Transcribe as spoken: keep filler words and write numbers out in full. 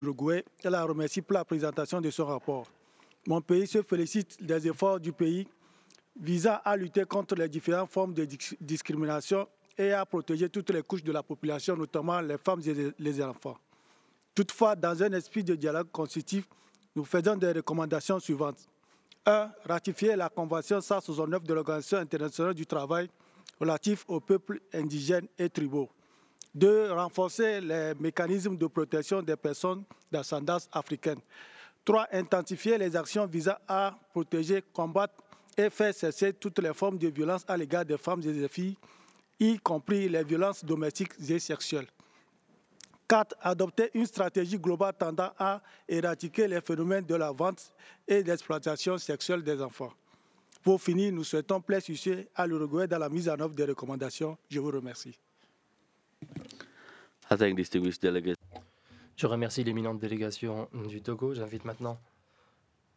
l'Uruguay et la remercie pour la présentation de ce rapport. Mon pays se félicite des efforts du pays visant à lutter contre les différentes formes de discrimination et à protéger toutes les couches de la population, notamment les femmes et les enfants. Toutefois, dans un esprit de dialogue constructif, nous faisons des recommandations suivantes. un. Ratifier la Convention cent soixante-neuf de l'Organisation internationale du travail relative aux peuples indigènes et tribaux. deux. Renforcer les mécanismes de protection des personnes d'ascendance africaine. trois. Intensifier les actions visant à protéger, combattre et faire cesser toutes les formes de violence à l'égard des femmes et des filles, y compris les violences domestiques et sexuelles. quatre. Adopter une stratégie globale tendant à éradiquer les phénomènes de la vente et d'exploitation sexuelle des enfants. Pour finir, nous souhaitons plein succès à l'Uruguay dans la mise en œuvre des recommandations. Je vous remercie. I thank distinguished delegates. Je remercie l'éminente délégation du Togo. J'invite maintenant